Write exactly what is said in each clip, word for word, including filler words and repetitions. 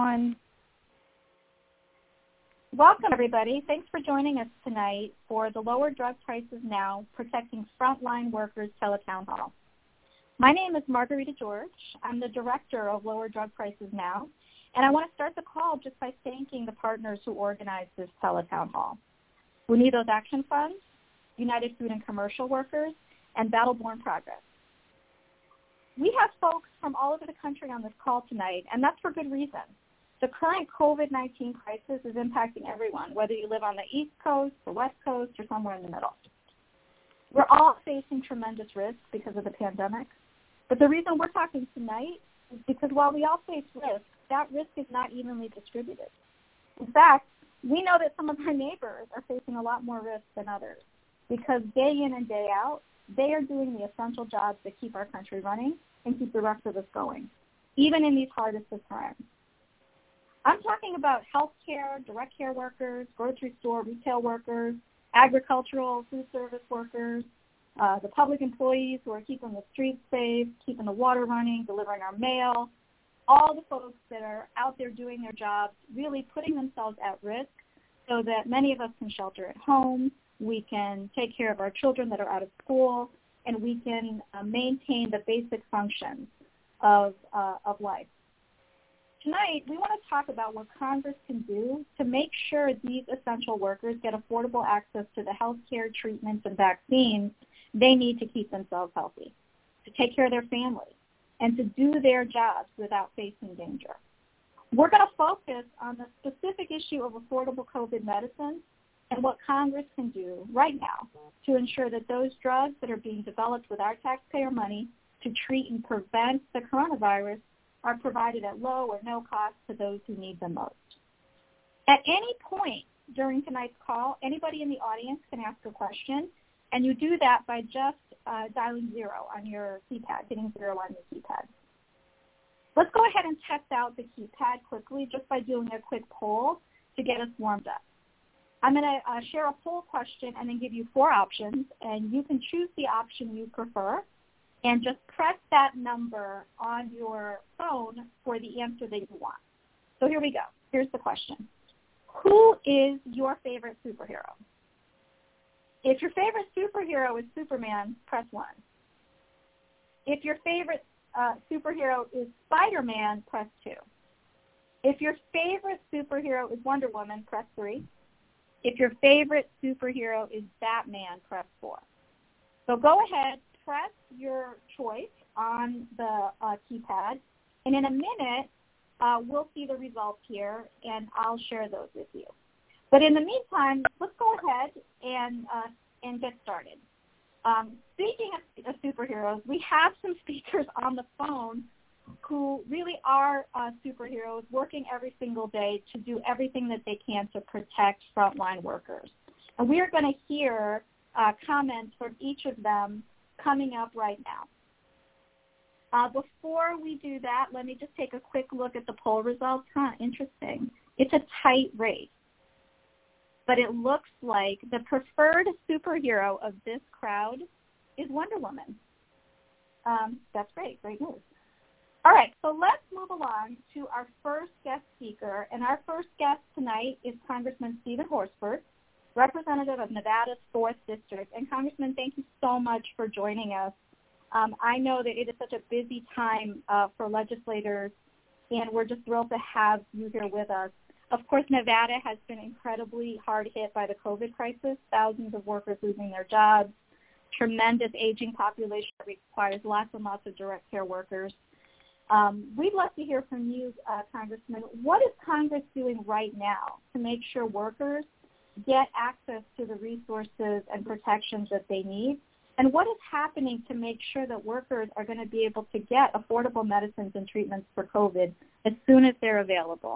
One. Welcome, everybody. Thanks for joining us tonight for the Lower Drug Prices Now Protecting Frontline Workers Teletown Hall. My name is Margarita George. I'm the director of Lower Drug Prices Now, and I want to start the call just by thanking the partners who organized this Teletown Hall. Unidos Action Fund, United Food and Commercial Workers, and Battleborn Progress. We have folks from all over the country on this call tonight, and that's for good reason. The current COVID nineteen crisis is impacting everyone, whether you live on the East Coast, the West Coast, or somewhere in the middle. We're all facing tremendous risk because of the pandemic, but the reason we're talking tonight is because while we all face risk, that risk is not evenly distributed. In fact, we know that some of our neighbors are facing a lot more risk than others because day in and day out, they are doing the essential jobs that keep our country running and keep the rest of us going, even in these hardest of times. I'm talking about healthcare, direct care workers, grocery store, retail workers, agricultural, food service workers, uh, the public employees who are keeping the streets safe, keeping the water running, delivering our mail, all the folks that are out there doing their jobs, really putting themselves at risk so that many of us can shelter at home, we can take care of our children that are out of school, and we can uh, maintain the basic functions of, uh, of life. Tonight, we want to talk about what Congress can do to make sure these essential workers get affordable access to the health care, treatments, and vaccines they need to keep themselves healthy, to take care of their families, and to do their jobs without facing danger. We're going to focus on the specific issue of affordable COVID medicines and what Congress can do right now to ensure that those drugs that are being developed with our taxpayer money to treat and prevent the coronavirus are provided at low or no cost to those who need them most. At any point during tonight's call, anybody in the audience can ask a question, and you do that by just uh, dialing zero on your keypad, hitting zero on your keypad. Let's go ahead and test out the keypad quickly just by doing a quick poll to get us warmed up. I'm going to uh, share a poll question and then give you four options, and you can choose the option you prefer and just press that number on your phone for the answer that you want. So here we go. Here's the question. Who is your favorite superhero? If your favorite superhero is Superman, press one. If your favorite uh, superhero is Spider-Man, press two. If your favorite superhero is Wonder Woman, press three. If your favorite superhero is Batman, press four. So go ahead, press your choice on the uh, keypad, and in a minute, uh, we'll see the results here, and I'll share those with you. But in the meantime, let's go ahead and uh, and get started. Um, speaking of, of superheroes, we have some speakers on the phone who really are uh, superheroes working every single day to do everything that they can to protect frontline workers. And we are going to hear uh, comments from each of them coming up right now. Uh, before we do that, let me just take a quick look at the poll results. Huh, interesting. It's a tight race. But it looks like the preferred superhero of this crowd is Wonder Woman. Um, that's great. Great news. All right, so let's move along to our first guest speaker. And our first guest tonight is Congressman Stephen Horsford, representative of Nevada's fourth District. And Congressman, thank you so much for joining us. Um, I know that it is such a busy time uh, for legislators, and we're just thrilled to have you here with us. Of course, Nevada has been incredibly hard hit by the COVID crisis, thousands of workers losing their jobs, tremendous aging population that requires lots and lots of direct care workers. Um, we'd love to hear from you, uh, Congressman. What is Congress doing right now to make sure workers get access to the resources and protections that they need? And what is happening to make sure that workers are going to be able to get affordable medicines and treatments for COVID as soon as they're available?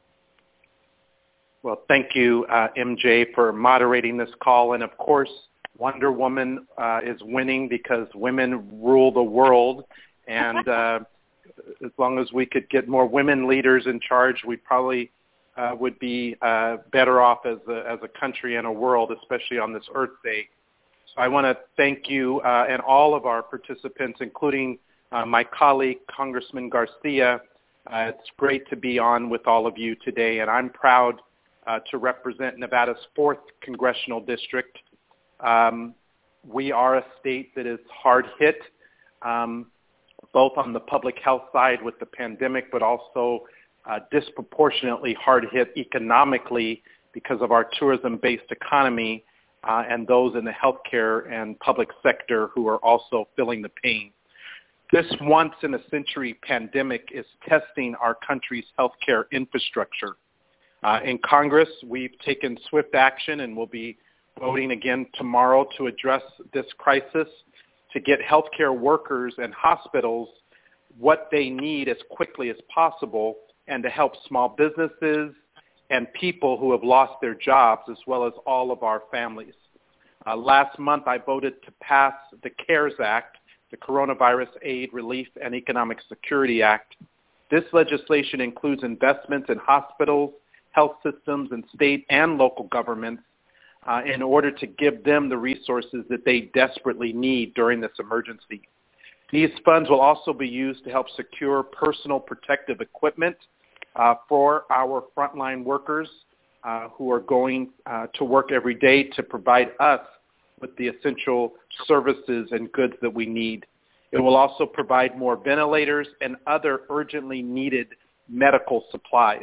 Well, thank you, uh, M J, for moderating this call. And, of course, Wonder Woman uh, is winning because women rule the world. And uh, as long as we could get more women leaders in charge, we probably uh, would be uh, better off as a, as a country and a world, especially on this Earth Day. So I want to thank you uh, and all of our participants, including uh, my colleague, Congressman Garcia, Uh, it's great to be on with all of you today, and I'm proud uh, to represent Nevada's fourth congressional district. Um, we are a state that is hard hit, um, both on the public health side with the pandemic, but also uh, disproportionately hard hit economically because of our tourism-based economy uh, and those in the healthcare and public sector who are also feeling the pain. This once-in-a-century pandemic is testing our country's healthcare infrastructure. Uh, in Congress, we've taken swift action and will be voting again tomorrow to address this crisis, to get healthcare workers and hospitals what they need as quickly as possible, and to help small businesses and people who have lost their jobs, as well as all of our families. Uh, last month, I voted to pass the CARES Act, the Coronavirus Aid, Relief, and Economic Security Act. This legislation includes investments in hospitals, health systems, and state and local governments uh, in order to give them the resources that they desperately need during this emergency. These funds will also be used to help secure personal protective equipment uh, for our frontline workers uh, who are going uh, to work every day to provide us with the essential services and goods that we need. It will also provide more ventilators and other urgently needed medical supplies.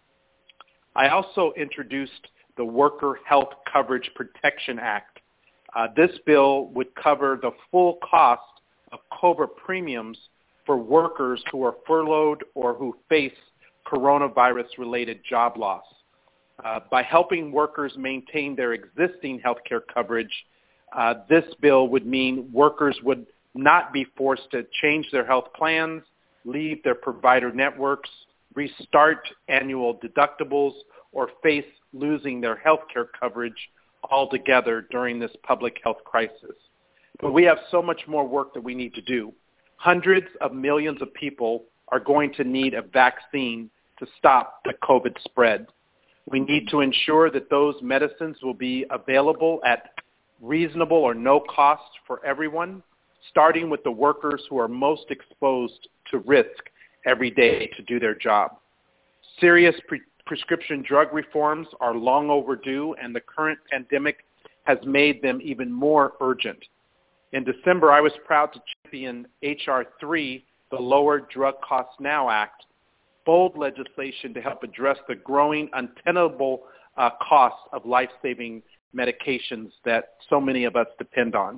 I also introduced the Worker Health Coverage Protection Act. Uh, this bill would cover the full cost of COBRA premiums for workers who are furloughed or who face coronavirus-related job loss. Uh, by helping workers maintain their existing health care coverage, uh, this bill would mean workers would not be forced to change their health plans, leave their provider networks, restart annual deductibles, or face losing their health care coverage altogether during this public health crisis. But we have so much more work that we need to do. Hundreds of millions of people are going to need a vaccine to stop the COVID spread. We need to ensure that those medicines will be available at reasonable or no cost for everyone, starting with the workers who are most exposed to risk every day to do their job. Serious pre- prescription drug reforms are long overdue, and the current pandemic has made them even more urgent. In December, I was proud to champion H R three, the Lower Drug Costs Now Act, bold legislation to help address the growing untenable uh, cost of life-saving medications that so many of us depend on.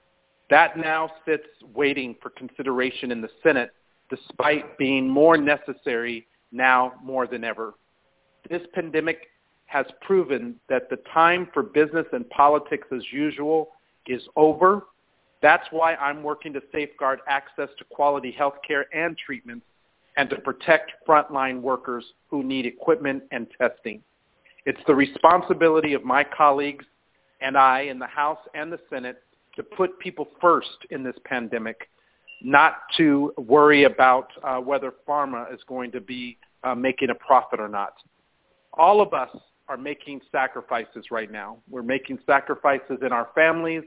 That now sits waiting for consideration in the Senate, despite being more necessary now more than ever. This pandemic has proven that the time for business and politics as usual is over. That's why I'm working to safeguard access to quality health care and treatments and to protect frontline workers who need equipment and testing. It's the responsibility of my colleagues and I in the House and the Senate to put people first in this pandemic, not to worry about uh, whether pharma is going to be uh, making a profit or not. All of us are making sacrifices right now. We're making sacrifices in our families,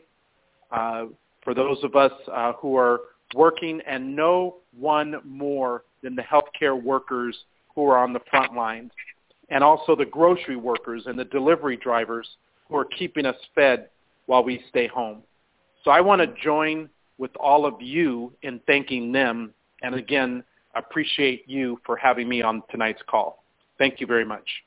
uh, for those of us uh, who are working, and no one more than the healthcare workers who are on the front lines, and also the grocery workers and the delivery drivers who are keeping us fed while we stay home. So I want to join with all of you in thanking them, and again, appreciate you for having me on tonight's call. Thank you very much.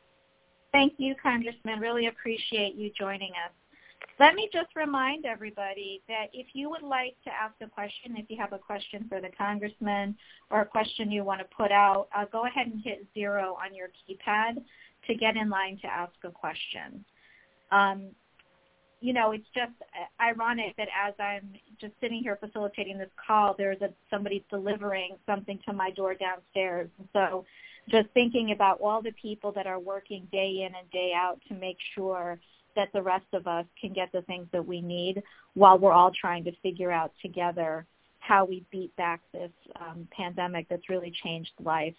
Thank you, Congressman. Really appreciate you joining us. Let me just remind everybody that if you would like to ask a question, if you have a question for the Congressman or a question you want to put out, uh, go ahead and hit zero on your keypad to get in line to ask a question. Um, you know, it's just ironic that as I'm just sitting here facilitating this call, there's a, somebody delivering something to my door downstairs. So just thinking about all the people that are working day in and day out to make sure that the rest of us can get the things that we need while we're all trying to figure out together how we beat back this um, pandemic that's really changed life.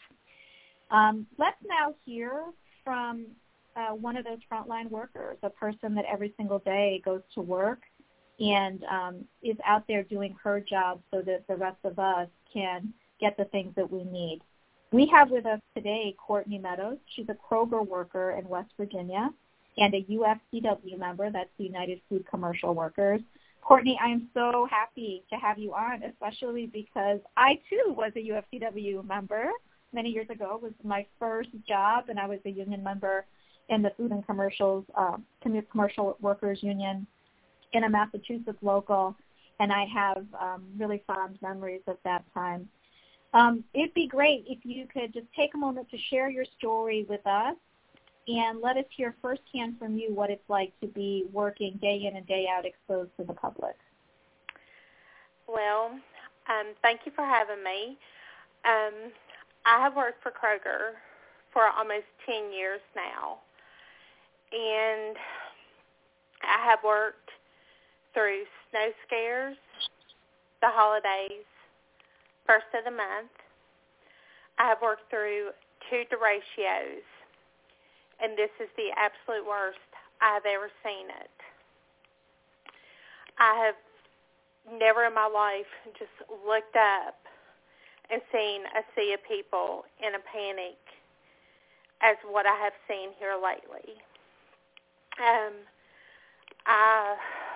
Um, let's now hear from uh, one of those frontline workers, a person that every single day goes to work and um, is out there doing her job so that the rest of us can get the things that we need. We have with us today Courtney Meadows. She's a Kroger worker in West Virginia and a U F C W member. That's the United Food Commercial Workers. Courtney, I am so happy to have you on, especially because I, too, was a U F C W member many years ago. It was my first job, and I was a union member in the Food and Commercials, uh, Commercial Workers Union in a Massachusetts local, and I have um, really fond memories of that time. Um, it'd be great if you could just take a moment to share your story with us and let us hear firsthand from you what it's like to be working day in and day out exposed to the public. Well, um, thank you for having me. Um, I have worked for Kroger for almost ten years now, and I have worked through snow scares, the holidays, first of the month. I have worked through two deratios, and this is the absolute worst I've ever seen it. I have never in my life just looked up and seen a sea of people in a panic as what I have seen here lately. Um, I,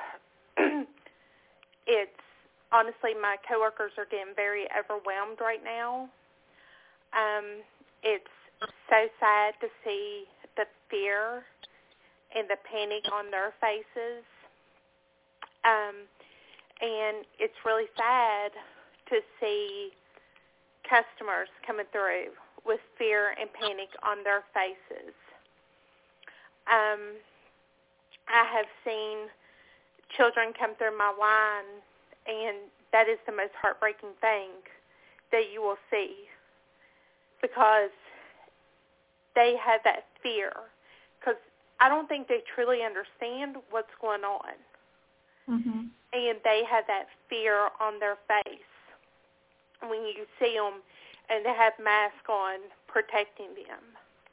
it's honestly, my coworkers are getting very overwhelmed right now. Um, it's so sad to see the fear and the panic on their faces. Um, and it's really sad to see customers coming through with fear and panic on their faces. Um, I have seen children come through my line, and that is the most heartbreaking thing that you will see, because they have that fear, because I don't think they truly understand what's going on. Mm-hmm. And they have that fear on their face when you see them and they have masks on protecting them.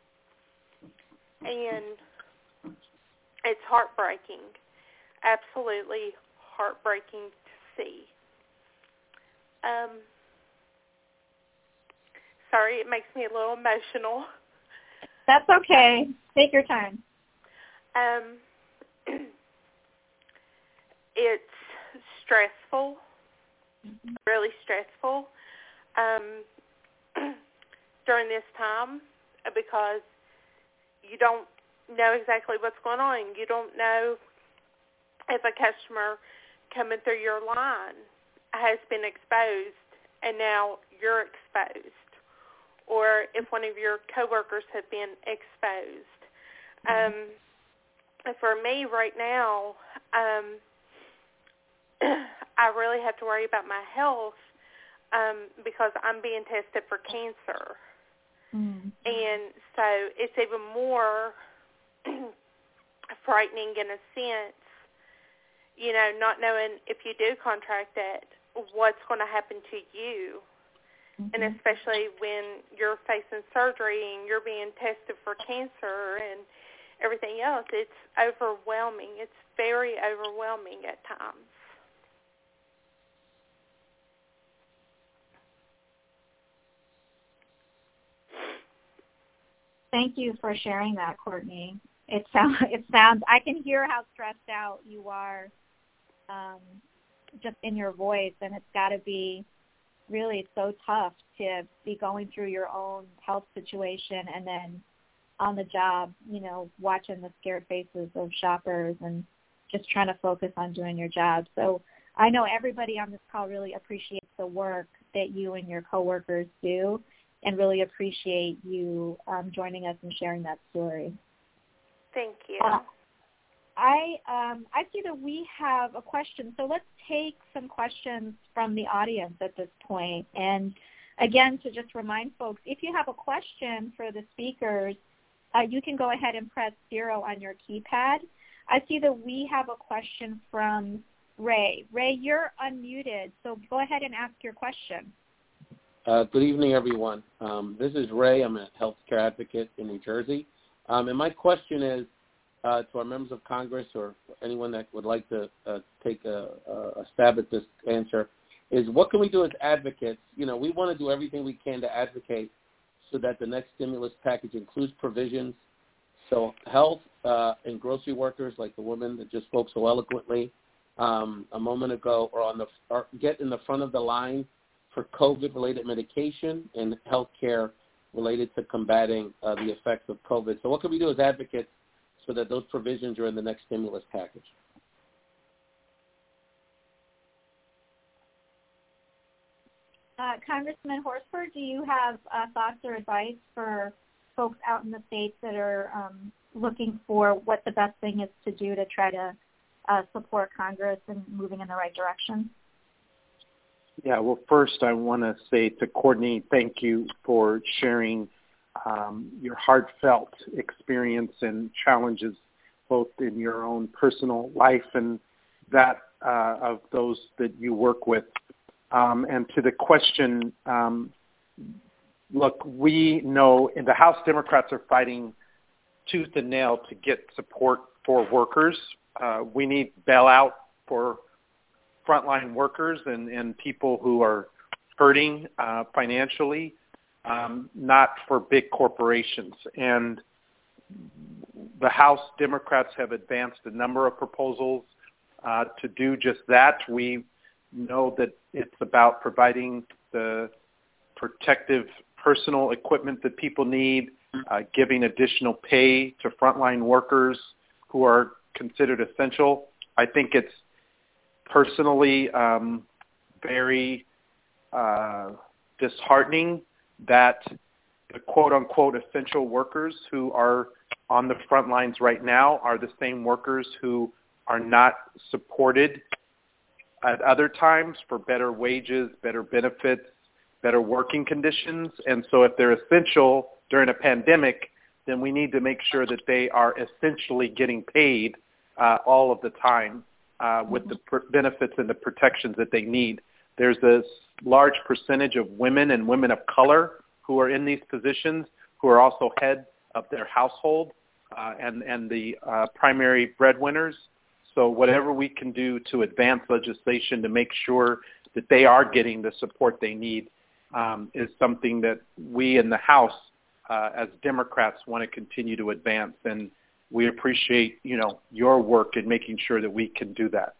And it's heartbreaking, absolutely heartbreaking to see. Um, sorry, it makes me a little emotional. That's okay. Take your time. Um, it's stressful, mm-hmm. really stressful um, during this time, because you don't know exactly what's going on. You don't know if a customer coming through your line has been exposed and now you're exposed, or if one of your coworkers have been exposed. Um, for me right now, um, I really have to worry about my health um, because I'm being tested for cancer. Mm-hmm. And so it's even more frightening in a sense, you know, not knowing if you do contract it, what's going to happen to you. Mm-hmm. And especially when you're facing surgery and you're being tested for cancer and everything else, it's overwhelming. It's very overwhelming at times. Thank you for sharing that, Courtney. It sounds, it sounds, I can hear how stressed out you are um, just in your voice, and it's got to be really so tough to be going through your own health situation and then on the job, you know, watching the scared faces of shoppers and just trying to focus on doing your job. So I know everybody on this call really appreciates the work that you and your coworkers do, and really appreciate you um, joining us and sharing that story. Thank you. Uh, I um, I see that we have a question, so let's take some questions from the audience at this point. And again, to just remind folks, if you have a question for the speakers, uh, you can go ahead and press zero on your keypad. I see that we have a question from Ray. Ray, you're unmuted, so go ahead and ask your question. Uh, good evening, everyone. Um, this is Ray. I'm a healthcare advocate in New Jersey. Um, and my question is uh, to our members of Congress or anyone that would like to uh, take a, a stab at this answer is, what can we do as advocates? You know, we want to do everything we can to advocate so that the next stimulus package includes provisions so health uh, and grocery workers, like the woman that just spoke so eloquently um, a moment ago, are on the are, get in the front of the line for COVID-related medication and health care related to combating uh, the effects of COVID. So what can we do as advocates so that those provisions are in the next stimulus package? Uh, Congressman Horsford, do you have uh, thoughts or advice for folks out in the states that are um, looking for what the best thing is to do to try to uh, support Congress and moving in the right direction? Yeah, well, first I want to say to Courtney, thank you for sharing um, your heartfelt experience and challenges both in your own personal life and that uh, of those that you work with. Um, and to the question, um, look, we know in the House Democrats are fighting tooth and nail to get support for workers. Uh, we need bailout for frontline workers and, and people who are hurting uh, financially, um, not for big corporations. And the House Democrats have advanced a number of proposals uh, to do just that. We know that it's about providing the protective personal equipment that people need, uh, giving additional pay to frontline workers who are considered essential. I think it's personally um, very uh, disheartening that the quote-unquote essential workers who are on the front lines right now are the same workers who are not supported at other times for better wages, better benefits, better working conditions. And so if they're essential during a pandemic, then we need to make sure that they are essentially getting paid uh, all of the time uh, with the pr- benefits and the protections that they need. There's a large percentage of women and women of color who are in these positions who are also head of their household uh, and, and the uh, primary breadwinners. So whatever we can do to advance legislation to make sure that they are getting the support they need um, is something that we in the House uh, as Democrats want to continue to advance. And we appreciate, you know, your work in making sure that we can do that.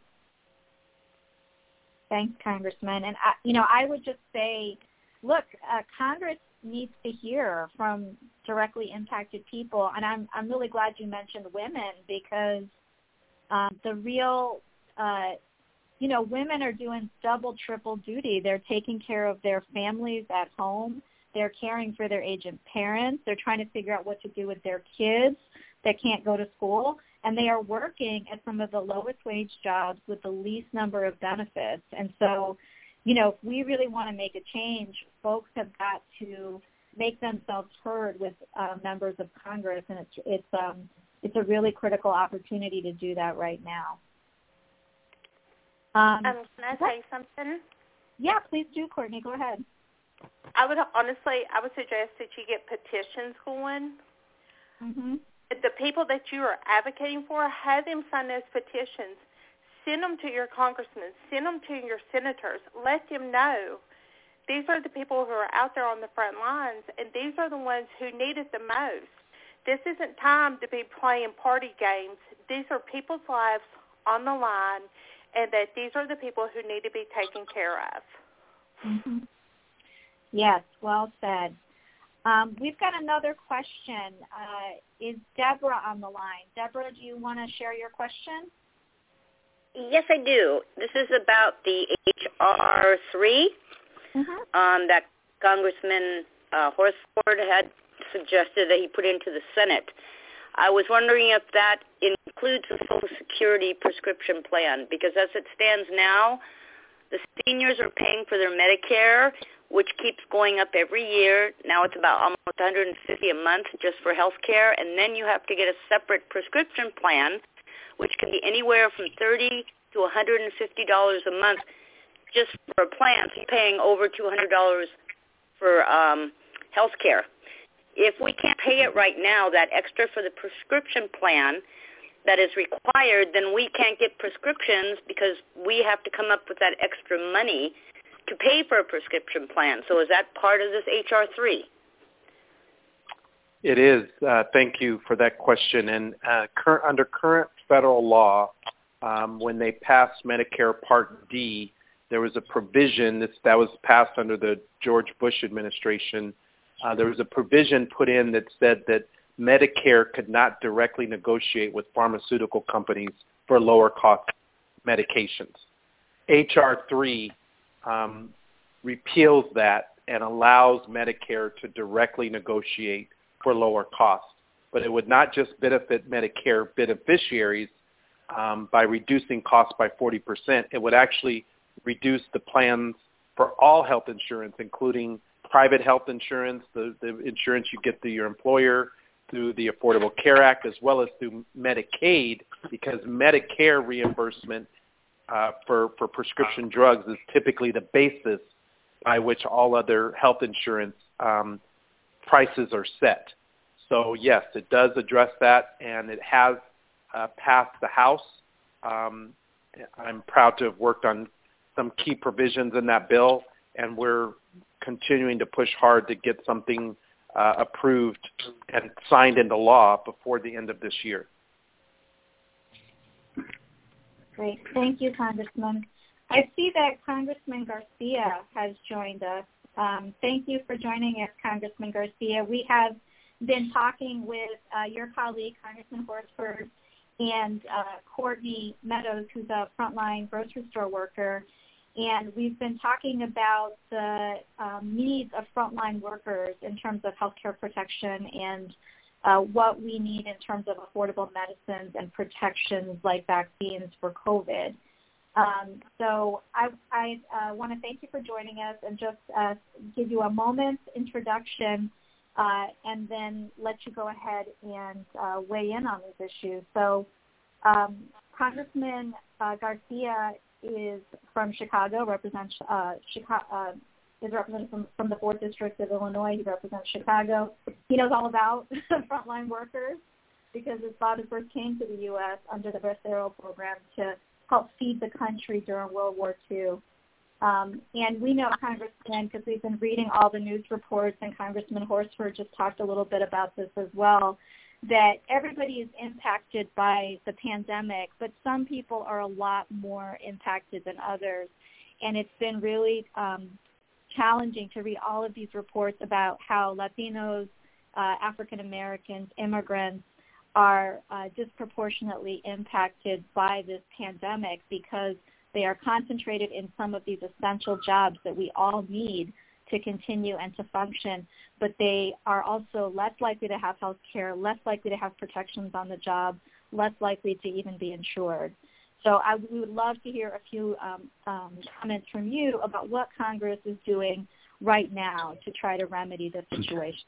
Thanks, Congressman. And, I, you know, I would just say, look, uh, Congress needs to hear from directly impacted people. And I'm, I'm really glad you mentioned women because Um, the real, uh, you know, women are doing double, triple duty. They're taking care of their families at home. They're caring for their aging parents. They're trying to figure out what to do with their kids that can't go to school. And they are working at some of the lowest wage jobs with the least number of benefits. And so, you know, if we really want to make a change, folks have got to make themselves heard with uh, members of Congress. And it's, it's, um, It's a really critical opportunity to do that right now. Um, um, can I say something? Yeah, please do, Courtney. Go ahead. I would honestly, I would suggest that you get petitions going. Mm-hmm. The people that you are advocating for, have them sign those petitions. Send them to your congressmen. Send them to your senators. Let them know these are the people who are out there on the front lines, and these are the ones who need it the most. This isn't time to be playing party games. These are people's lives on the line, and that these are the people who need to be taken care of. Mm-hmm. Yes, well said. Um, we've got another question. Uh, is Deborah on the line? Deborah, do you want to share your question? Yes, I do. This is about the H R three mm-hmm. um, that Congressman uh, Horsford had suggested that he put into the Senate. I was wondering if that includes the Social Security prescription plan, because as it stands now, the seniors are paying for their Medicare, which keeps going up every year. Now it's about almost one hundred fifty dollars a month just for health care, and then you have to get a separate prescription plan, which can be anywhere from thirty dollars to one hundred fifty dollars a month just for a plan. So you're paying over two hundred dollars for um, health care. If we can't pay it right now, that extra for the prescription plan that is required, then we can't get prescriptions because we have to come up with that extra money to pay for a prescription plan. So is that part of this H R three? It is. Uh, thank you for that question. And uh, cur- under current federal law, um, when they passed Medicare Part D, there was a provision that's, that was passed under the George Bush administration. Uh, there was a provision put in that said that Medicare could not directly negotiate with pharmaceutical companies for lower cost medications. H R three um, repeals that and allows Medicare to directly negotiate for lower costs. But it would not just benefit Medicare beneficiaries um, by reducing costs by forty percent. It would actually reduce the plans for all health insurance, including private health insurance, the, the insurance you get through your employer, through the Affordable Care Act, as well as through Medicaid, because Medicare reimbursement uh, for, for prescription drugs is typically the basis by which all other health insurance um, prices are set. So yes, it does address that, and it has uh, passed the House. Um, I'm proud to have worked on some key provisions in that bill, and we're continuing to push hard to get something uh, approved and signed into law before the end of this year. Great. Thank you, Congressman. I see that Congressman Garcia has joined us. Um, thank you for joining us, Congressman Garcia. We have been talking with uh, your colleague, Congressman Horsford, and uh, Courtney Meadows, who's a frontline grocery store worker, and we've been talking about the um, needs of frontline workers in terms of healthcare protection and uh, what we need in terms of affordable medicines and protections like vaccines for COVID. Um, so I, I uh, want to thank you for joining us and just uh, give you a moment's introduction uh, and then let you go ahead and uh, weigh in on these issues. So um, Congressman uh, Garcia is from Chicago, represents uh, Chicago, uh, is represented from, from the fourth District of Illinois. He represents Chicago. He knows all about frontline workers because his father first came to the U S under the Bracero program to help feed the country during World War Two. Um, and we know, Congressman, because we've been reading all the news reports, and Congressman Horsford just talked a little bit about this as well, that everybody is impacted by the pandemic, but some people are a lot more impacted than others. And it's been really um, challenging to read all of these reports about how Latinos, uh, African Americans, immigrants are uh, disproportionately impacted by this pandemic because they are concentrated in some of these essential jobs that we all need to continue and to function, but they are also less likely to have health care, less likely to have protections on the job, less likely to even be insured. So I, we would love to hear a few um, um, comments from you about what Congress is doing right now to try to remedy the situation.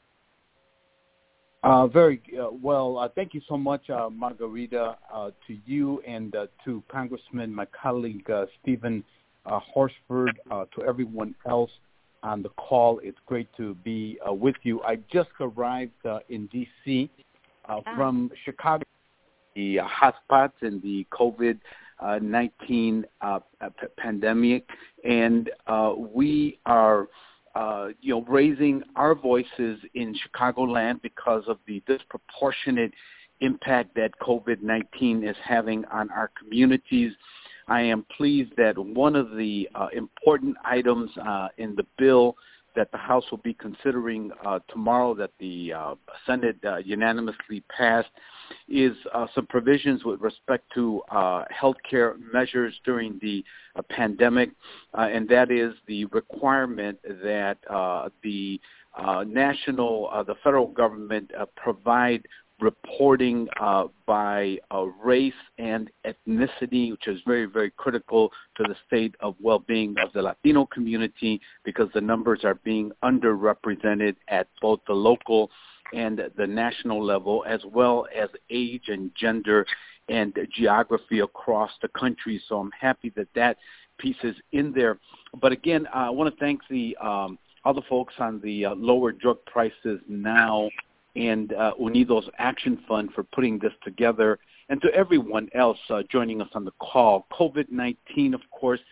Uh, very uh, well. Uh, thank you so much, uh, Margarita, uh, to you and uh, to Congressman, my colleague, uh, Stephen uh, Horsford, uh, to everyone else on the call. It's great to be uh, with you. I just arrived uh, in D C uh, from Chicago, the uh, hotspots in the COVID nineteen uh, p- pandemic, and uh, we are Uh, you know, raising our voices in Chicagoland because of the disproportionate impact that COVID nineteen is having on our communities. I am pleased that one of the uh, important items uh, in the bill that the House will be considering uh, tomorrow that the uh, Senate uh, unanimously passed is uh, some provisions with respect to uh, health care measures during the uh, pandemic, uh, and that is the requirement that uh, the uh, national, uh, the federal government uh, provide reporting uh, by uh, race and ethnicity, which is very, very critical to the state of well-being of the Latino community because the numbers are being underrepresented at both the local and the national level, as well as age and gender and geography across the country. So I'm happy that that piece is in there. But again, uh, I want to thank the um, other folks on the uh, Lower Drug Prices Now and uh, Unidos Action Fund for putting this together, and to everyone else uh, joining us on the call. COVID nineteen, of course, is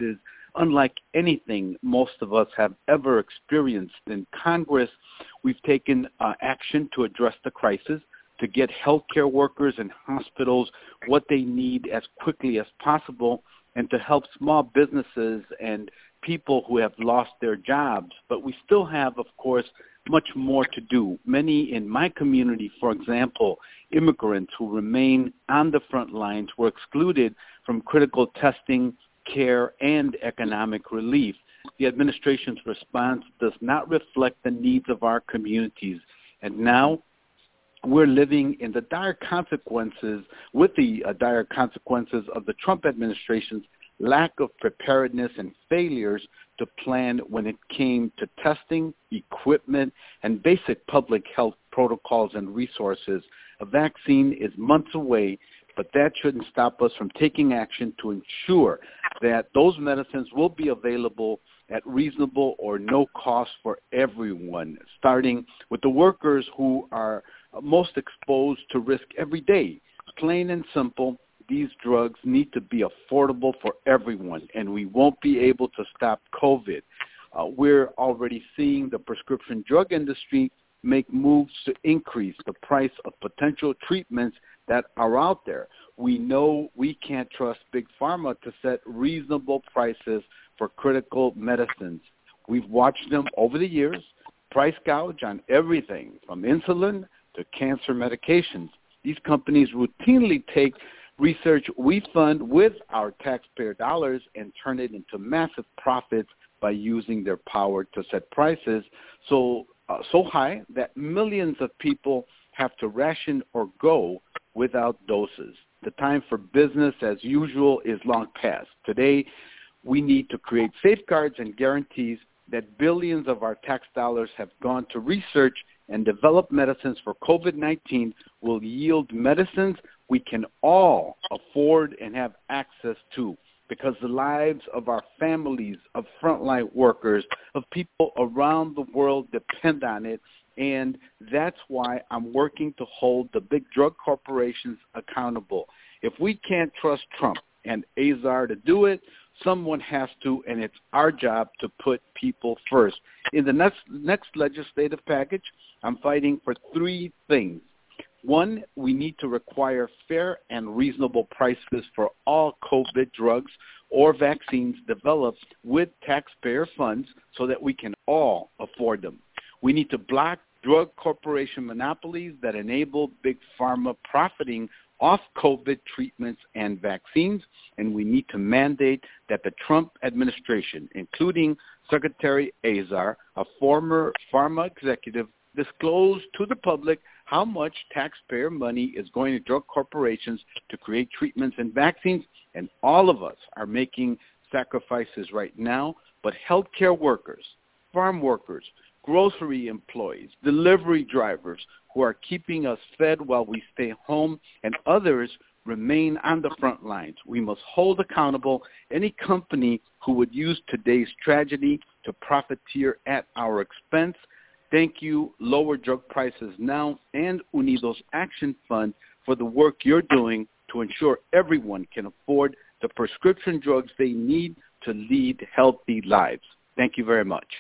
unlike anything most of us have ever experienced. In Congress, we've taken uh, action to address the crisis, to get healthcare workers and hospitals what they need as quickly as possible, and to help small businesses and people who have lost their jobs. But we still have, of course, much more to do. Many in my community, for example, immigrants who remain on the front lines were excluded from critical testing, care, and economic relief. The administration's response does not reflect the needs of our communities. And now we're living in the dire consequences, with the uh, dire consequences of the Trump administration's lack of preparedness and failures to plan when it came to testing, equipment, and basic public health protocols and resources. A vaccine is months away, but that shouldn't stop us from taking action to ensure that those medicines will be available at reasonable or no cost for everyone, starting with the workers who are most exposed to risk every day. Plain and simple, these drugs need to be affordable for everyone, and we won't be able to stop COVID. Uh, we're already seeing the prescription drug industry make moves to increase the price of potential treatments that are out there. We know we can't trust Big Pharma to set reasonable prices for critical medicines. We've watched them over the years price gouge on everything from insulin to cancer medications. These companies routinely take research we fund with our taxpayer dollars and turn it into massive profits by using their power to set prices so uh, so high that millions of people have to ration or go without doses. The time for business as usual is long past. Today, we need to create safeguards and guarantees that billions of our tax dollars have gone to research and develop medicines for COVID nineteen will yield medicines we can all afford and have access to, because the lives of our families, of frontline workers, of people around the world depend on it. And that's why I'm working to hold the big drug corporations accountable. If we can't trust Trump and Azar to do it, someone has to, and it's our job to put people first. In the next, next legislative package, I'm fighting for three things. One, we need to require fair and reasonable prices for all COVID drugs or vaccines developed with taxpayer funds so that we can all afford them. We need to block drug corporation monopolies that enable Big Pharma profiting off COVID treatments and vaccines, and we need to mandate that the Trump administration, including Secretary Azar, a former pharma executive, disclose to the public how much taxpayer money is going to drug corporations to create treatments and vaccines. And all of us are making sacrifices right now, but healthcare workers, farm workers, grocery employees, delivery drivers who are keeping us fed while we stay home, and others remain on the front lines. We must hold accountable any company who would use today's tragedy to profiteer at our expense. Thank you, Lower Drug Prices Now and Unidos Action Fund, for the work you're doing to ensure everyone can afford the prescription drugs they need to lead healthy lives. Thank you very much.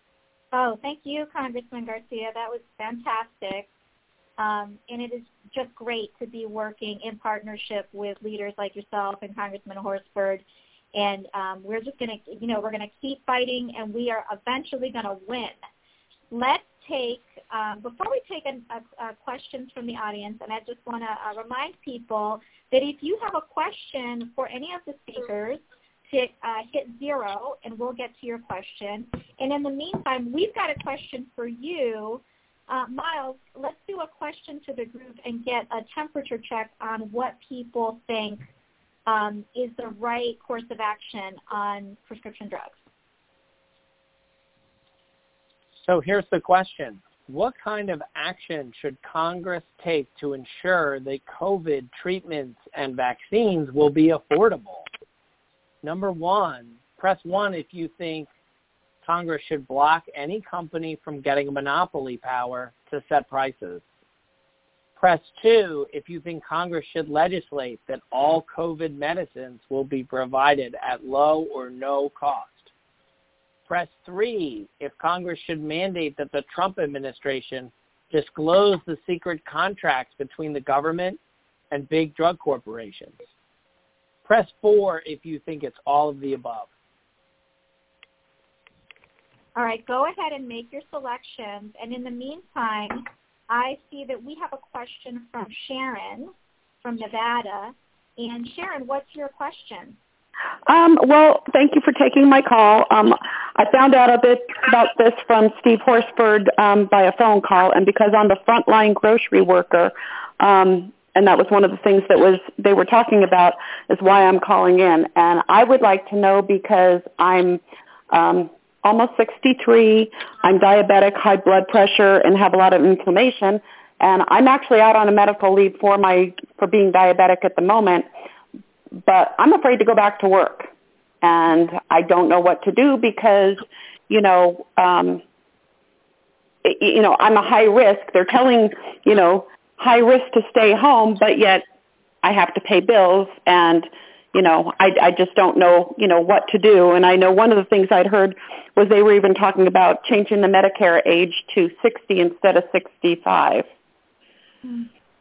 Oh, thank you, Congressman Garcia. That was fantastic. Um, and it is just great to be working in partnership with leaders like yourself and Congressman Horsford. And um, we're just going to, you know, we're going to keep fighting, and we are eventually going to win. Let's take, um, before we take a, a, a questions from the audience, and I just want to uh, remind people that if you have a question for any of the speakers, hit, uh, hit zero, and we'll get to your question. And in the meantime, we've got a question for you. Uh, Miles, let's do a question to the group and get a temperature check on what people think um, is the right course of action on prescription drugs. So here's the question. What kind of action should Congress take to ensure that COVID treatments and vaccines will be affordable? Number one, press one if you think Congress should block any company from getting monopoly power to set prices. Press two if you think Congress should legislate that all COVID medicines will be provided at low or no cost. Press three if Congress should mandate that the Trump administration disclose the secret contracts between the government and big drug corporations. Press four if you think it's all of the above. All right, go ahead and make your selections. And in the meantime, I see that we have a question from Sharon from Nevada. And Sharon, what's your question? Um, well, thank you for taking my call. Um, I found out a bit about this from Steve Horsford um, by a phone call, and because I'm a frontline grocery worker, um, and that was one of the things that was they were talking about, is why I'm calling in. And I would like to know, because I'm um, almost sixty-three, I'm diabetic, high blood pressure, and have a lot of inflammation, and I'm actually out on a medical leave for my for being diabetic at the moment. But I'm afraid to go back to work, and I don't know what to do because, you know, um, you know, I'm a high risk. They're telling, you know, high risk to stay home, but yet I have to pay bills, and, you know, I, I just don't know, you know, what to do. And I know one of the things I'd heard was they were even talking about changing the Medicare age to sixty instead of sixty-five. Mm-hmm.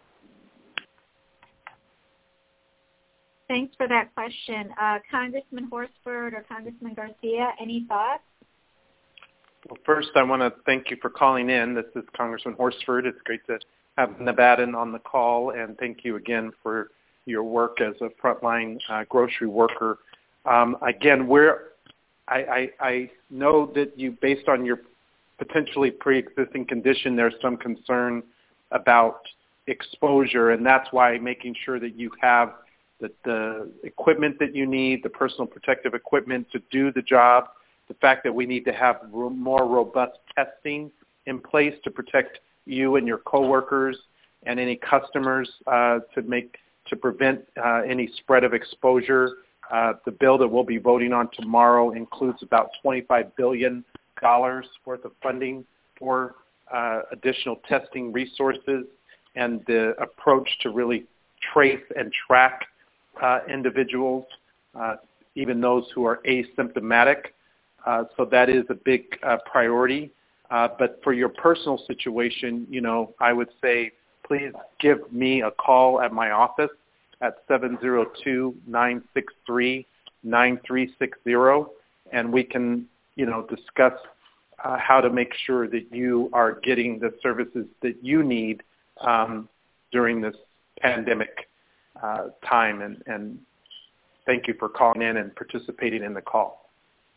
Thanks for that question. Uh, Congressman Horsford or Congressman Garcia, any thoughts? Well, first, I want to thank you for calling in. This is Congressman Horsford. It's great to have a Nevadan on the call, and thank you again for your work as a frontline uh, grocery worker. Um, again, we're, I, I, I know that you, based on your potentially pre-existing condition, there's some concern about exposure, and that's why making sure that you have the, the equipment that you need, the personal protective equipment to do the job, the fact that we need to have ro- more robust testing in place to protect you and your coworkers and any customers uh, to make to prevent uh, any spread of exposure. Uh, the bill that we'll be voting on tomorrow includes about twenty-five billion dollars worth of funding for uh, additional testing resources and the approach to really trace and track uh, individuals, uh, even those who are asymptomatic. Uh, so that is a big uh, priority. Uh, but for your personal situation, you know, I would say please give me a call at my office at seven zero two, nine six three, nine three six zero, and we can, you know, discuss uh, how to make sure that you are getting the services that you need um, during this pandemic uh, time. And, and thank you for calling in and participating in the call.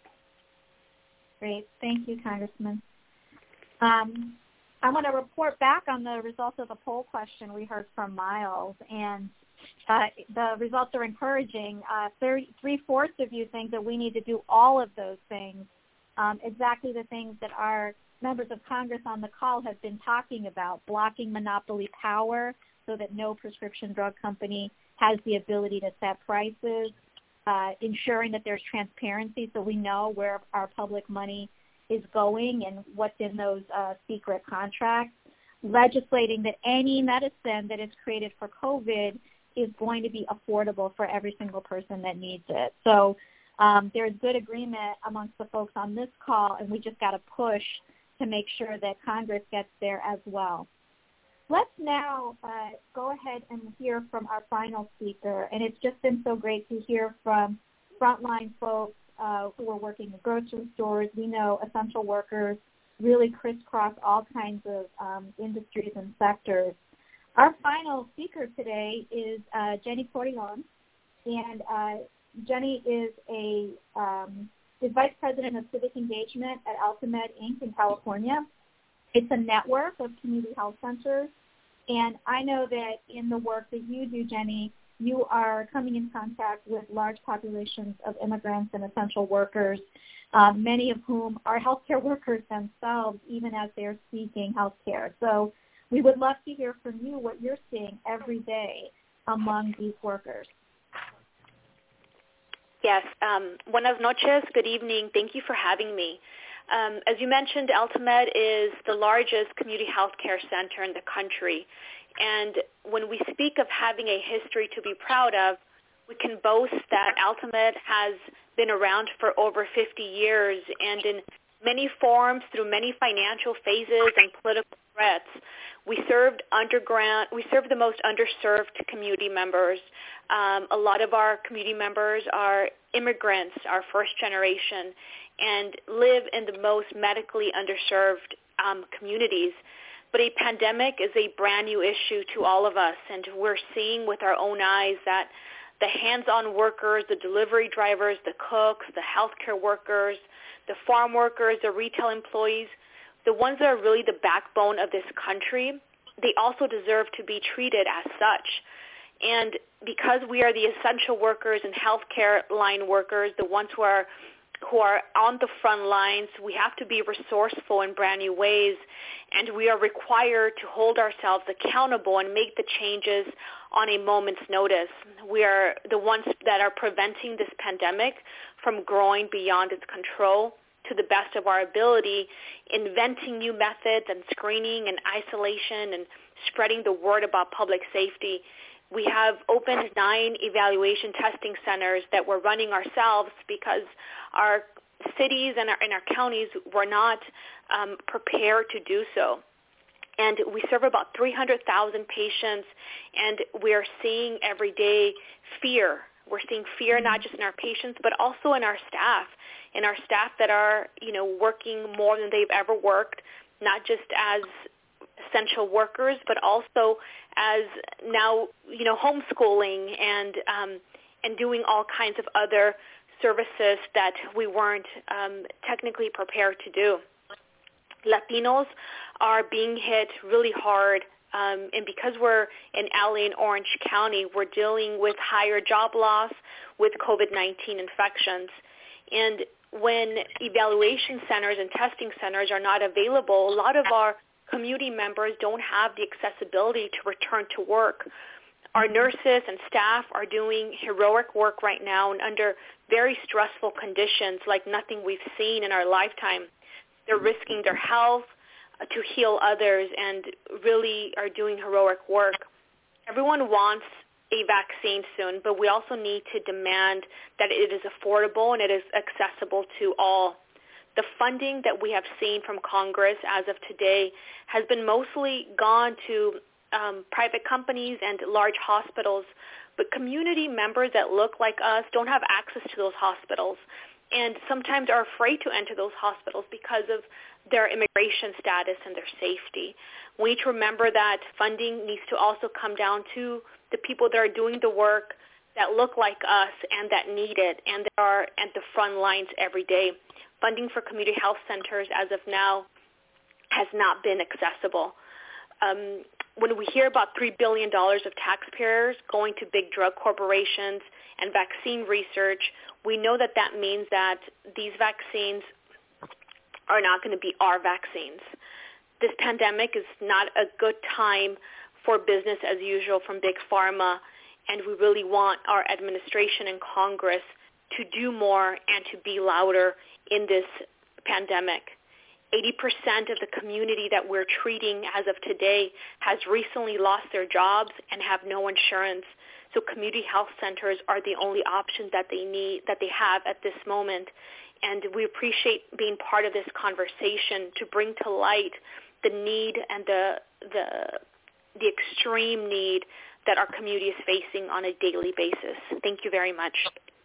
Great. Thank you, Congressman. Um, I want to report back on the results of the poll question we heard from Miles, and uh, the results are encouraging. Uh, thirty, three-fourths of you think that we need to do all of those things, um, exactly the things that our members of Congress on the call have been talking about, blocking monopoly power so that no prescription drug company has the ability to set prices, uh, ensuring that there's transparency so we know where our public money is going and what's in those uh, secret contracts, legislating that any medicine that is created for COVID is going to be affordable for every single person that needs it. So um, there's good agreement amongst the folks on this call, and we just got to push to make sure that Congress gets there as well. Let's now uh, go ahead and hear from our final speaker, and it's just been so great to hear from frontline folks uh, who are working in grocery stores. We know essential workers really crisscross all kinds of um, industries and sectors. Our final speaker today is uh, Jenny Cortillon, and uh, Jenny is a um, is Vice President of Civic Engagement at AltaMed Incorporated in California. It's a network of community health centers, and I know that in the work that you do, Jenny, you are coming in contact with large populations of immigrants and essential workers, um, many of whom are healthcare workers themselves, even as they're seeking healthcare. So we would love to hear from you what you're seeing every day among these workers. Yes. Um, buenas noches. Good evening. Thank you for having me. Um, as you mentioned, AltaMed is the largest community health care center in the country, And when we speak of having a history to be proud of, we can boast that Altamed has been around for over fifty years, and in many forms, through many financial phases and political threats, we served underground. We served the most underserved community members. Um, a lot of our community members are immigrants, our first generation, and live in the most medically underserved um, communities. But a pandemic is a brand new issue to all of us, and we're seeing with our own eyes that the hands-on workers, the delivery drivers, the cooks, the healthcare workers, the farm workers, the retail employees, the ones that are really the backbone of this country, they also deserve to be treated as such. And because we are the essential workers and healthcare line workers, the ones who are who are on the front lines, we have to be resourceful in brand new ways, and we are required to hold ourselves accountable and make the changes on a moment's notice. We are the ones that are preventing this pandemic from growing beyond its control to the best of our ability, inventing new methods and screening and isolation and spreading the word about public safety. We have opened nine evaluation testing centers that we're running ourselves because our cities and our, and our counties were not um, prepared to do so. And we serve about three hundred thousand patients, and we are seeing every day fear. We're seeing fear not just in our patients, but also in our staff, in our staff that are, you know, working more than they've ever worked, not just as essential workers, but also as now, you know, homeschooling and um, and doing all kinds of other services that we weren't um, technically prepared to do. Latinos are being hit really hard, um, and because we're in L A and Orange County, we're dealing with higher job loss with COVID nineteen infections. And when evaluation centers and testing centers are not available, a lot of our community members don't have the accessibility to return to work. Our nurses and staff are doing heroic work right now and under very stressful conditions like nothing we've seen in our lifetime. They're risking their health uh, to heal others and really are doing heroic work. Everyone wants a vaccine soon, but we also need to demand that it is affordable and it is accessible to all. The funding that we have seen from Congress as of today has been mostly gone to um, private companies and large hospitals, but community members that look like us don't have access to those hospitals and sometimes are afraid to enter those hospitals because of their immigration status and their safety. We need to remember that funding needs to also come down to the people that are doing the work that look like us and that need it and that are at the front lines every day. Funding for community health centers as of now has not been accessible. Um, when we hear about three billion dollars of taxpayers going to big drug corporations and vaccine research, we know that that means that these vaccines are not going to be our vaccines. This pandemic is not a good time for business as usual from big pharma, and we really want our administration and Congress to do more and to be louder in this pandemic. eighty percent of the community that we're treating as of today has recently lost their jobs and have no insurance. So community health centers are the only option that they need, that they have at this moment. And we appreciate being part of this conversation to bring to light the need and the the the extreme need that our community is facing on a daily basis. Thank you very much.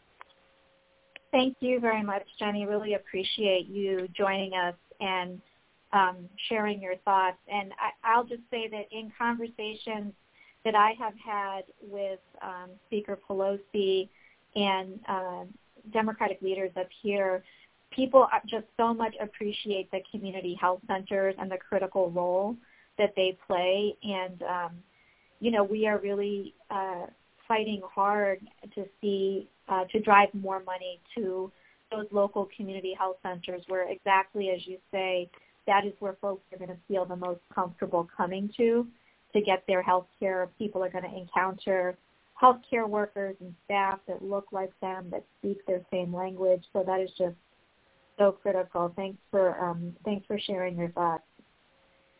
Thank you very much, Jenny. Really appreciate you joining us and um, sharing your thoughts. And I, I'll just say that in conversations that I have had with um, Speaker Pelosi and uh, Democratic leaders up here, people just so much appreciate the community health centers and the critical role that they play. And, um, you know, we are really uh, fighting hard to see, uh, to drive more money to those local community health centers where exactly as you say, that is where folks are going to feel the most comfortable coming to to get their health care. People are going to encounter healthcare workers and staff that look like them, that speak their same language. So that is just so critical. Thanks for um, thanks for sharing your thoughts.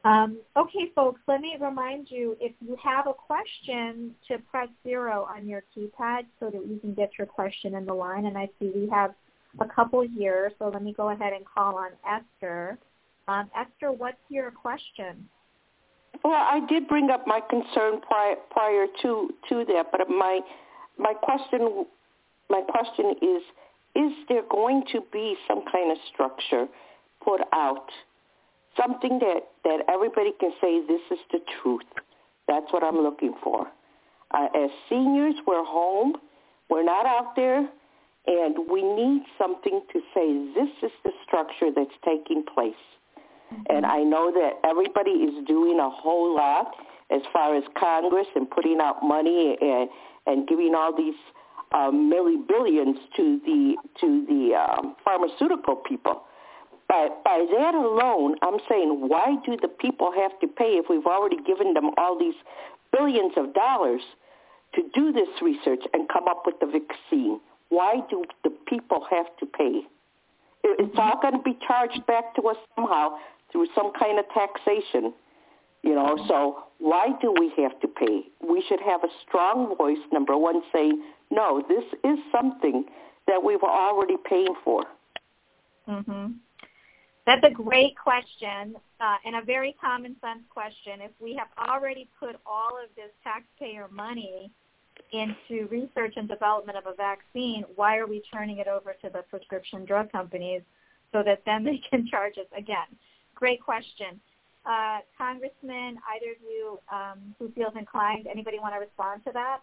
Um, okay, folks, let me remind you, if you have a question, to press zero on your keypad so that you can get your question in the line. And I see we have a couple here, so let me go ahead and call on Esther. Um, Esther, what's your question? Well, I did bring up my concern prior, prior to, to that, but my my question my question is, is there going to be some kind of structure put out, something that, that everybody can say this is the truth? That's what I'm looking for. Uh, as seniors, we're home, we're not out there, and we need something to say this is the structure that's taking place. And I know that everybody is doing a whole lot as far as Congress and putting out money and, and giving all these um, milli billions to the to the um, pharmaceutical people. But by that alone, I'm saying, why do the people have to pay if we've already given them all these billions of dollars to do this research and come up with the vaccine? Why do the people have to pay? It's all going to be charged back to us somehow through some kind of taxation, you know, so why do we have to pay? We should have a strong voice, number one, saying, no, this is something that we've already paid for. Mm-hmm. That's a great question uh, and a very common sense question. If we have already put all of this taxpayer money into research and development of a vaccine, why are we turning it over to the prescription drug companies so that then they can charge us again? Great question. Uh, Congressman, either of you um, who feels inclined, anybody want to respond to that?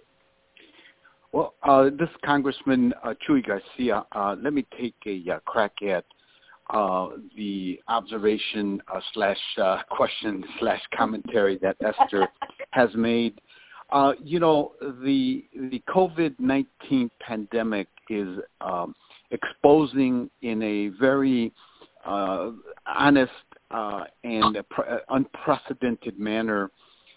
Well, uh, this is Congressman uh, Chuy Garcia. Uh, let me take a uh, crack at uh, the observation uh, slash uh, question slash commentary that Esther has made. Uh, you know, the the COVID nineteen pandemic is um, exposing in a very uh, honest uh, and uh, unprecedented manner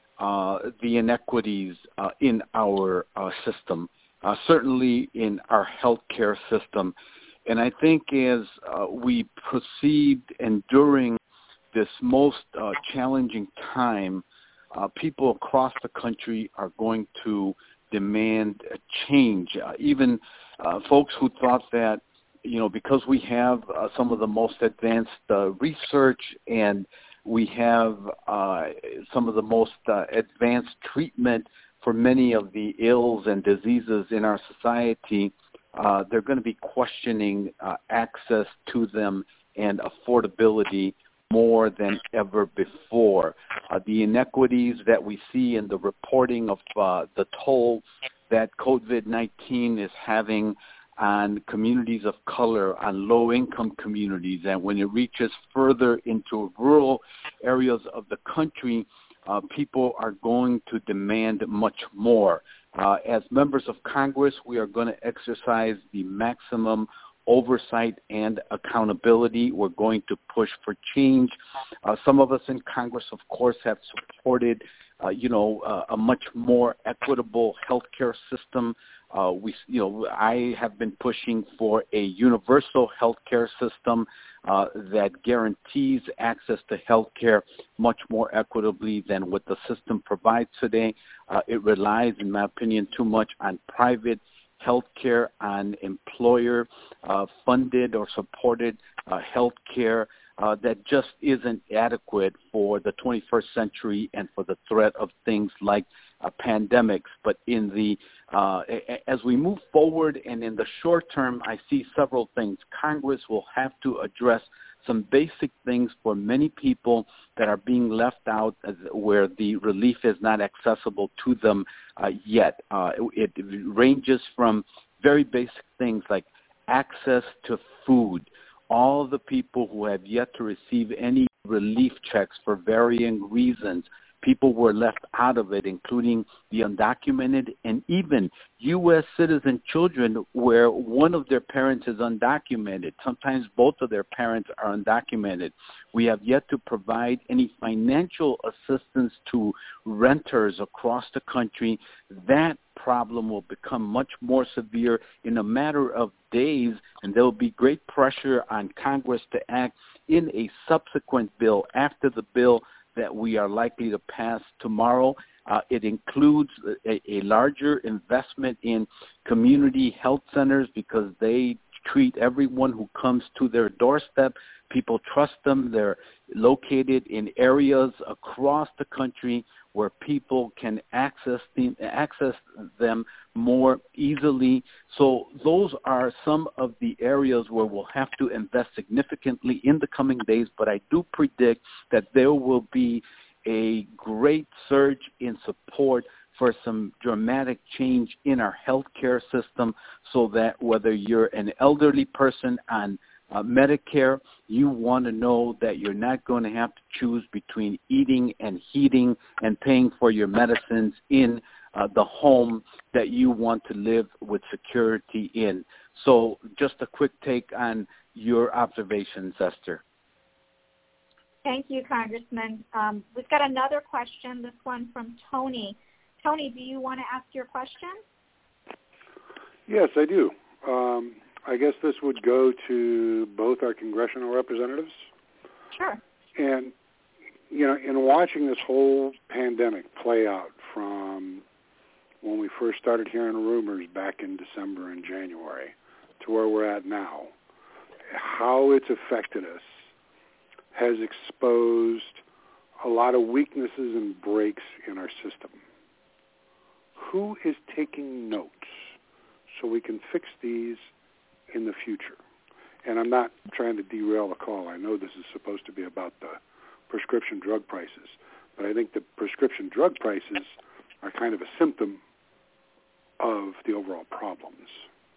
uh, the inequities uh, in our uh, system, uh, certainly in our healthcare system. And I think as uh, we proceed enduring this most uh, challenging time, uh, people across the country are going to demand a change. Uh, even uh, folks who thought that, you know, because we have uh, some of the most advanced uh, research and we have uh, some of the most uh, advanced treatment for many of the ills and diseases in our society, uh, they're going to be questioning uh, access to them and affordability more than ever before. Uh, the inequities that we see in the reporting of uh, the toll that COVID nineteen is having on communities of color, on low-income communities, and when it reaches further into rural areas of the country, uh, people are going to demand much more. Uh, as members of Congress, we are going to exercise the maximum oversight and accountability. We're going to push for change. Uh, some of us in Congress, of course, have supported, uh, you know, uh, a much more equitable healthcare system. Uh, we, you know, I have been pushing for a universal healthcare system uh, that guarantees access to healthcare much more equitably than what the system provides today. Uh, it relies, in my opinion, too much on private healthcare, on employer-funded uh, or supported uh, healthcare uh, that just isn't adequate for the twenty-first century and for the threat of things like uh, pandemics. But in the uh, as we move forward and in the short term, I see several things. Congress will have to address some basic things for many people that are being left out as, where the relief is not accessible to them uh, yet. Uh, it, it ranges from very basic things like access to food. All the people who have yet to receive any relief checks for varying reasons, people were left out of it, including the undocumented and even U S citizen children where one of their parents is undocumented. Sometimes both of their parents are undocumented. We have yet to provide any financial assistance to renters across the country. That problem will become much more severe in a matter of days, and there will be great pressure on Congress to act in a subsequent bill after the bill that we are likely to pass tomorrow. Uh, it includes a, a larger investment in community health centers because they treat everyone who comes to their doorstep. People trust them. They're located in areas across the country where people can access them, access them more easily. So those are some of the areas where we'll have to invest significantly in the coming days, but I do predict that there will be a great surge in support for some dramatic change in our healthcare system so that whether you're an elderly person on uh, Medicare, you want to know that you're not going to have to choose between eating and heating and paying for your medicines in uh, the home that you want to live with security in. So just a quick take on your observations, Esther. Thank you, Congressman. Um, we've got another question, this one from Tony. Tony, do you want to ask your question? Yes, I do. Um, I guess this would go to both our congressional representatives. Sure. And, you know, in watching this whole pandemic play out from when we first started hearing rumors back in December and January to where we're at now, how it's affected us has exposed a lot of weaknesses and breaks in our system. Who is taking notes so we can fix these in the future? And I'm not trying to derail the call. I know this is supposed to be about the prescription drug prices, but I think the prescription drug prices are kind of a symptom of the overall problems.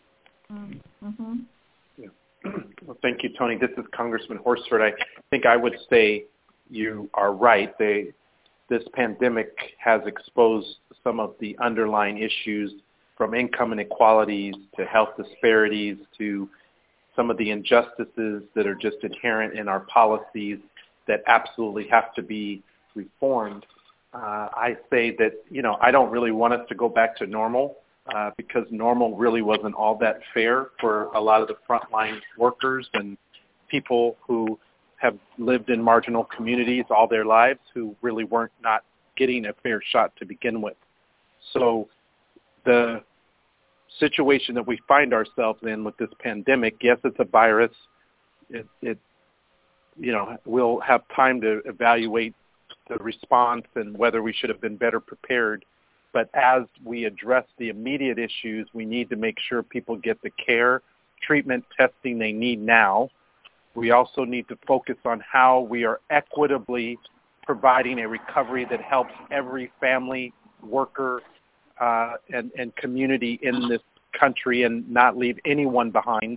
Mm-hmm. Yeah. Well, thank you, Tony. This is Congressman Horsford. I think I would say you are right. They, this pandemic has exposed some of the underlying issues from income inequalities to health disparities to some of the injustices that are just inherent in our policies that absolutely have to be reformed. Uh, I say that, you know, I don't really want us to go back to normal uh, because normal really wasn't all that fair for a lot of the frontline workers and people who have lived in marginal communities all their lives who really weren't not getting a fair shot to begin with. So the situation that we find ourselves in with this pandemic, yes, it's a virus. It, it, you know, we'll have time to evaluate the response and whether we should have been better prepared. But as we address the immediate issues, we need to make sure people get the care, treatment, testing they need now. We also need to focus on how we are equitably providing a recovery that helps every family, worker, uh, and, and community in this country and not leave anyone behind.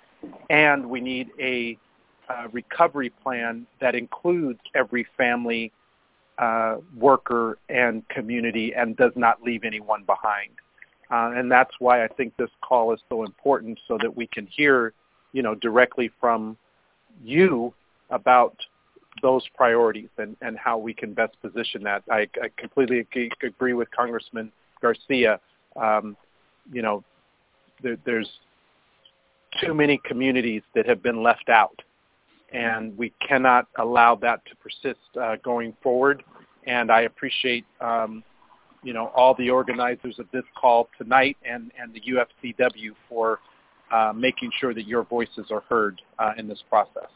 And we need a uh, recovery plan that includes every family, uh, worker, and community and does not leave anyone behind. Uh, and that's why I think this call is so important, so that we can hear, you know, directly from you about those priorities and, and how we can best position that. I, I completely agree, agree with Congressman Garcia. Um, you know, there, there's too many communities that have been left out, and we cannot allow that to persist uh, going forward. And I appreciate, um, you know, all the organizers of this call tonight and, and the U F C W for uh, making sure that your voices are heard uh, in this process.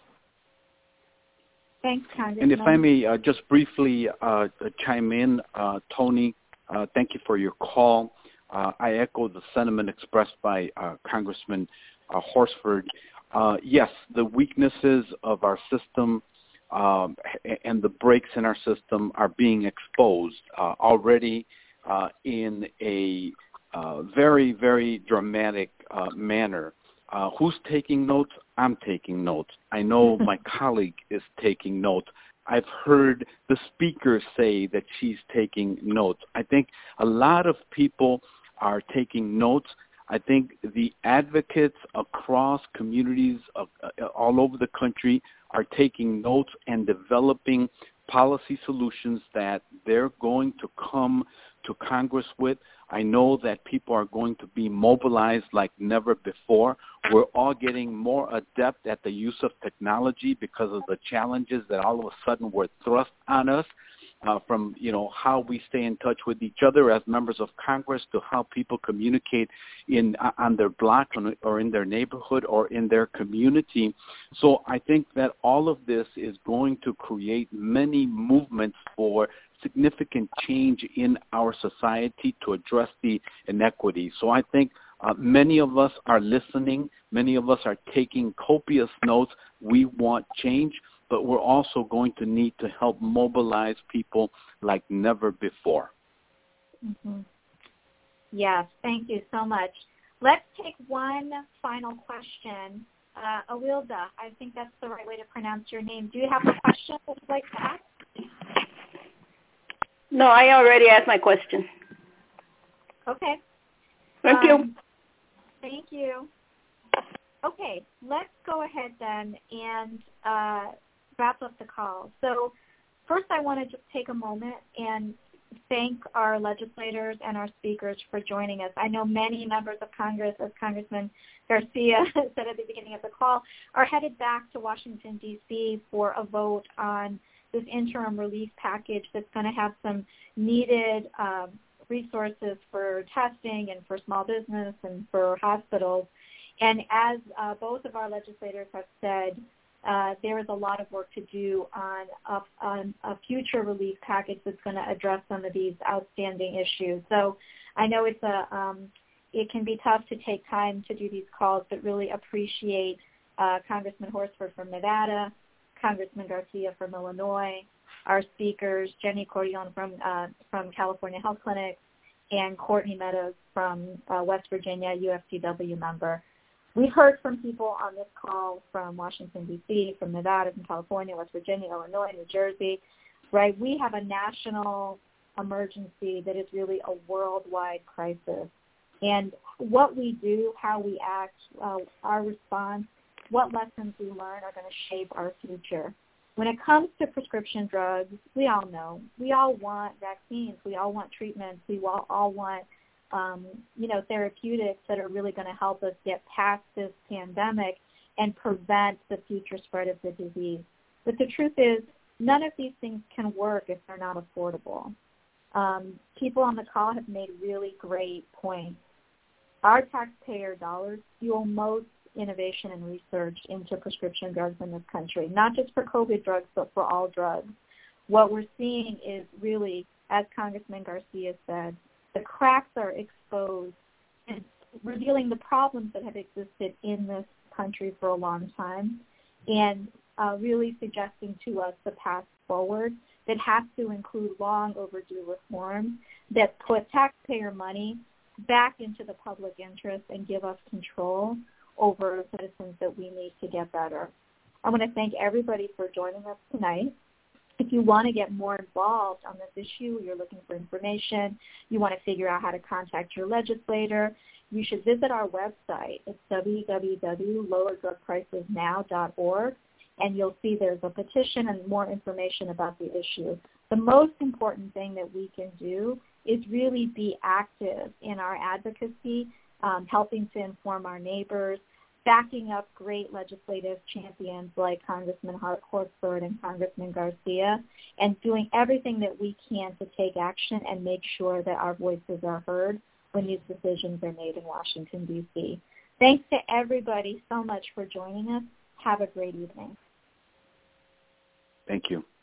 Thanks, Congressman. And if I may uh, just briefly uh, chime in, uh, Tony, uh, thank you for your call. Uh, I echo the sentiment expressed by uh, Congressman uh, Horsford. Uh, yes, the weaknesses of our system um, and the breaks in our system are being exposed uh, already uh, in a uh, very, very dramatic uh, manner. Uh, who's taking notes? I'm taking notes. I know my colleague is taking notes. I've heard the speaker say that she's taking notes. I think a lot of people are taking notes. I think the advocates across communities uh, all over the country are taking notes and developing policy solutions that they're going to come to Congress with. I know that people are going to be mobilized like never before. We're all getting more adept at the use of technology because of the challenges that all of a sudden were thrust on us. Uh, from, you know, how we stay in touch with each other as members of Congress to how people communicate in uh, on their block or in their neighborhood or in their community. So I think that all of this is going to create many movements for significant change in our society to address the inequities. So I think uh, many of us are listening. Many of us are taking copious notes. We want change, but we're also going to need to help mobilize people like never before. Mm-hmm. Yes, thank you so much. Let's take one final question. Uh, Awilda, I think that's the right way to pronounce your name. Do you have a question that you'd like to ask? No, I already asked my question. Okay. Thank um, you. Thank you. Okay, let's go ahead then and uh, wrap up the call. So first I want to just take a moment and thank our legislators and our speakers for joining us. I know many members of Congress, as Congressman Garcia said at the beginning of the call, are headed back to Washington, D C for a vote on this interim relief package that's going to have some needed um, resources for testing and for small business and for hospitals. And as uh, both of our legislators have said, uh, there is a lot of work to do on a, on a future relief package that's going to address some of these outstanding issues. So I know it's a um, it can be tough to take time to do these calls, but really appreciate uh, Congressman Horsford from Nevada, Congressman Garcia from Illinois, our speakers, Jenny Cordion from uh, from California Health Clinic, and Courtney Meadows from uh, West Virginia, U F C W member. We heard from people on this call from Washington, D C, from Nevada, from California, West Virginia, Illinois, New Jersey, right? We have a national emergency that is really a worldwide crisis. And what we do, how we act, uh, our response, what lessons we learn are going to shape our future. When it comes to prescription drugs, we all know, we all want vaccines, we all want treatments, we all, all want, um, you know, therapeutics that are really going to help us get past this pandemic and prevent the future spread of the disease. But the truth is, none of these things can work if they're not affordable. Um, people on the call have made really great points. Our taxpayer dollars fuel most innovation and research into prescription drugs in this country, not just for COVID drugs, but for all drugs. What we're seeing is really, as Congressman Garcia said, the cracks are exposed and revealing the problems that have existed in this country for a long time, and uh, really suggesting to us the path forward that has to include long overdue reform that put taxpayer money back into the public interest and give us control over citizens that we need to get better. I want to thank everybody for joining us tonight. If you want to get more involved on this issue, you're looking for information, you want to figure out how to contact your legislator, you should visit our website. It's w w w dot lower drug prices now dot org, and you'll see there's a petition and more information about the issue. The most important thing that we can do is really be active in our advocacy, um, helping to inform our neighbors, backing up great legislative champions like Congressman Horsford and Congressman Garcia, and doing everything that we can to take action and make sure that our voices are heard when these decisions are made in Washington, D C. Thanks to everybody so much for joining us. Have a great evening. Thank you.